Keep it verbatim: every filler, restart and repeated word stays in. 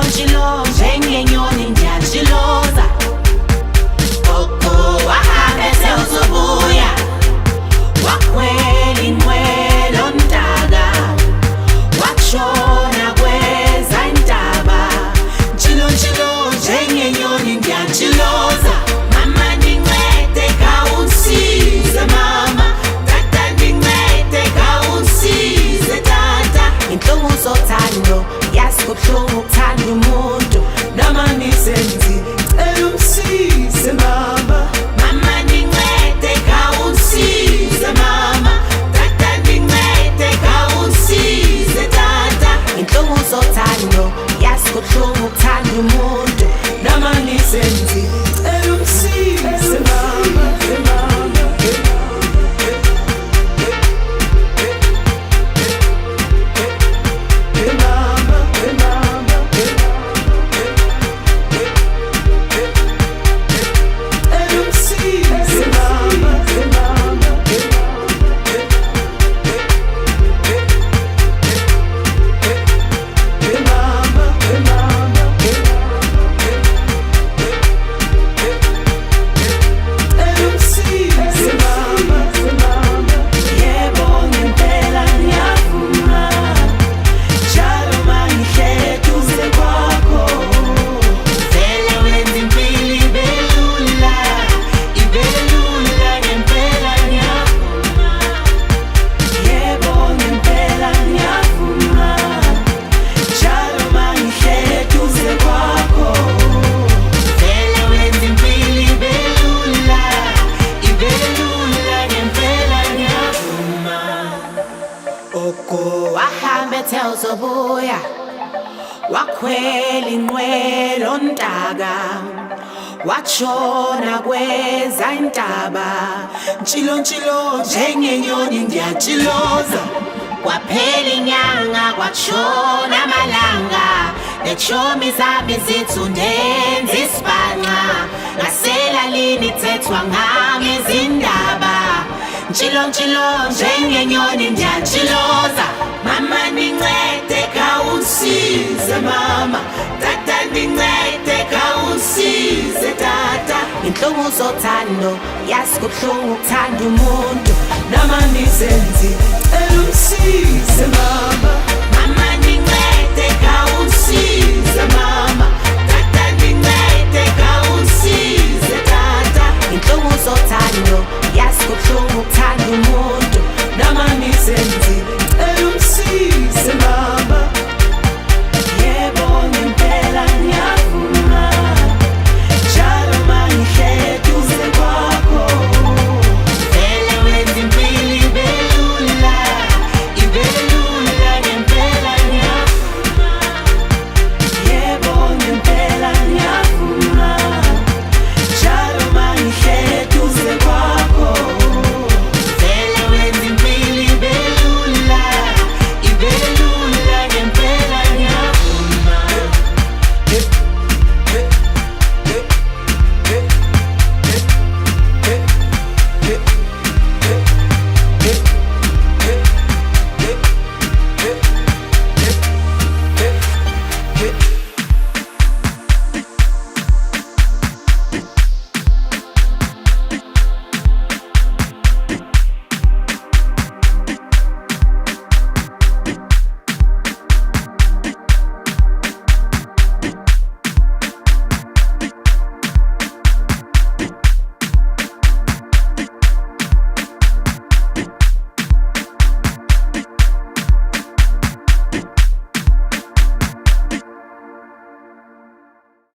njilo njengenyoni ndiyajiloza. Gogo wahambe sewuzobuya, wakhwela inqwelo mdaka, washona kweza intaba. Njilo njilo njengenyoni ndiyajiloza. Mama ndincede khawungisize mama, tata ndincede khawungisize tata. Inhlungu zothando yazi kubuhlungu ukuthanda umuntu, noma nisenzi cela umsize mama. Mama ndincede khawungisize mama, tata ndincede khawungisize tata. Inhlungu zothando yazi kubuhlungu ukuthanda umuntu, noma nisenzi cela umsize mama. Gogo wahambe sewuzobuya, wakhwela inqwelo mdaka, washona kweza intaba. Njilo njilo njengenyoni ndiyajiloza. Kwaphela inyanga kwashona amalanga, nechomi zami zithi undenza isibhanqa. Ngasela lini thethwa ngami izindaba. Njilo njilo njengenyoni ndiyajiloza. Mama ndincede khawungisize mama, tata ndincede khawungisize tata. Inhlungu zothando yazi kubuhlungu ukuthanda umuntu, noma nisenzi cela umsize mama.